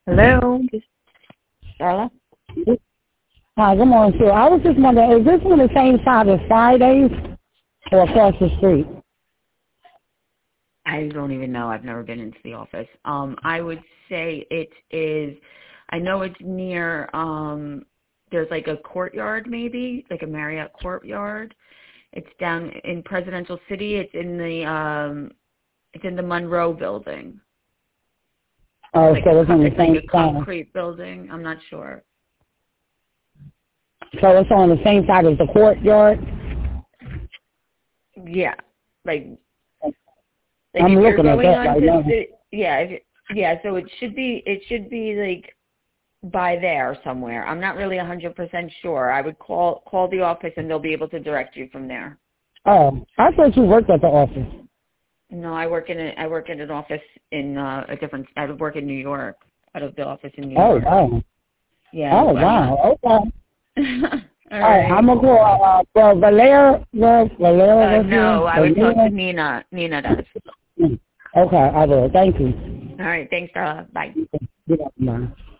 Hello, Darla. Hi, good morning, sir. I was just wondering, is this on the same side as Fridays or across the street? I don't even know. I've never been into the office. I would say it is. I know it's near. There's like a courtyard, maybe like a Marriott courtyard. It's down in Presidential City. It's in the. It's in the Monroe building. Oh, like so it's on the same like a side. concrete building. I'm not sure. So it's on the same side as the courtyard? Yeah, like I'm if you're looking at going that on right to now. yeah. So it should be like by there somewhere. I'm not really 100% sure. I would call the office and they'll be able to direct you from there. Oh, I thought you worked at the office. No, I work in an office in a different. I work in New York, out of the office in New Oh, York. wow. Yeah. Oh, wow. Okay. All All right, right. I'm going to call, Valera was No, here. I would talk to Nina. Nina does. Okay, I will. Thank you. All right. Thanks, Darla. Bye. Good afternoon.